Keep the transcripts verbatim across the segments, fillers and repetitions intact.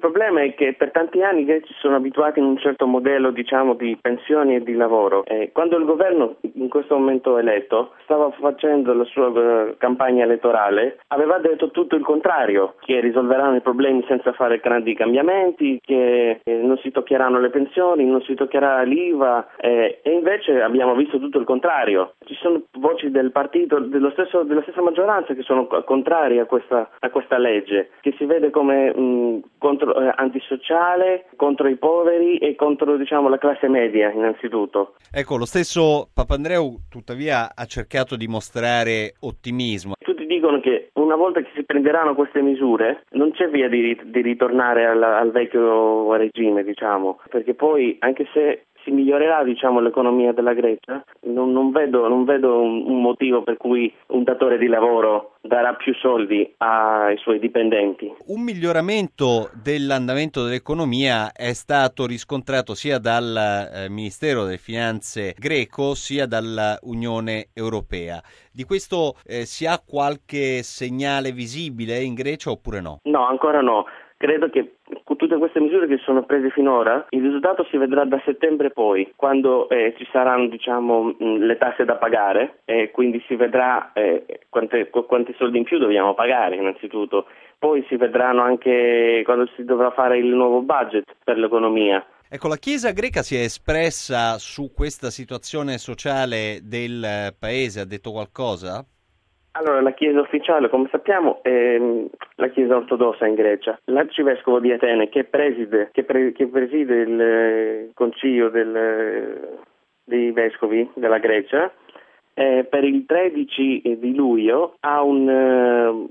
problema è che per tanti anni i greci sono abituati in un certo modello, diciamo, di pensioni e di lavoro. E quando il governo, in questo momento eletto, stava facendo la sua uh, campagna elettorale, aveva detto tutto il contrario, che risolveranno i problemi senza fare grandi cambiamenti, che eh, non si toccheranno le pensioni, non si toccherà l'I V A, eh, e invece abbiamo visto tutto il contrario. Ci sono voci del partito, dello stesso, della stessa maggioranza, che sono contrarie a questa, a questa legge, che si vede come mh, contro, eh, antisociale, contro i poveri e contro, diciamo, la classe media innanzitutto. Ecco, lo stesso Papandreou tuttavia ha cercato di mostrare ottimismo. Tutti dicono che una volta che si prenderanno queste misure non c'è via di, di ritornare al, al vecchio regime, diciamo, perché poi anche se si migliorerà, diciamo, l'economia della Grecia, non, non vedo, non vedo un, un motivo per cui un datore di lavoro darà più soldi ai suoi dipendenti. Un miglioramento dell'andamento dell'economia è stato riscontrato sia dal eh, Ministero delle Finanze greco sia dall'Unione Europea. Di questo eh, si ha qualche segnale visibile in Grecia oppure no? No, ancora no. Credo che con tutte queste misure che sono prese finora, il risultato si vedrà da settembre poi, quando eh, ci saranno, diciamo, mh, le tasse da pagare, e quindi si vedrà eh, quante, quanti soldi in più dobbiamo pagare innanzitutto. Poi si vedranno anche quando si dovrà fare il nuovo budget per l'economia. Ecco, la Chiesa greca si è espressa su questa situazione sociale del paese, ha detto qualcosa? Allora, la Chiesa ufficiale, come sappiamo, è la Chiesa ortodossa in Grecia. L'arcivescovo di Atene, che preside, che pre, che preside il concilio del, dei vescovi della Grecia, eh, per il tredici di luglio ha un, uh,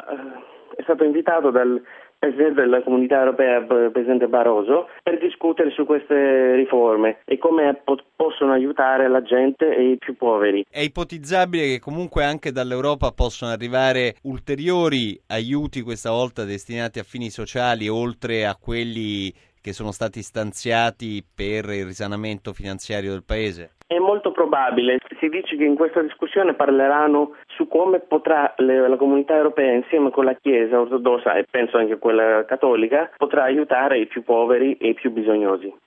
è stato invitato dal Presidente della Comunità Europea, Presidente Barroso, per discutere su queste riforme e come po- possono aiutare la gente e i più poveri. È ipotizzabile che comunque anche dall'Europa possano arrivare ulteriori aiuti, questa volta destinati a fini sociali, oltre a quelli che sono stati stanziati per il risanamento finanziario del Paese? È molto probabile. Si dice che in questa discussione parleranno su come potrà le, la comunità europea, insieme con la Chiesa ortodossa e penso anche quella cattolica, potrà aiutare i più poveri e i più bisognosi.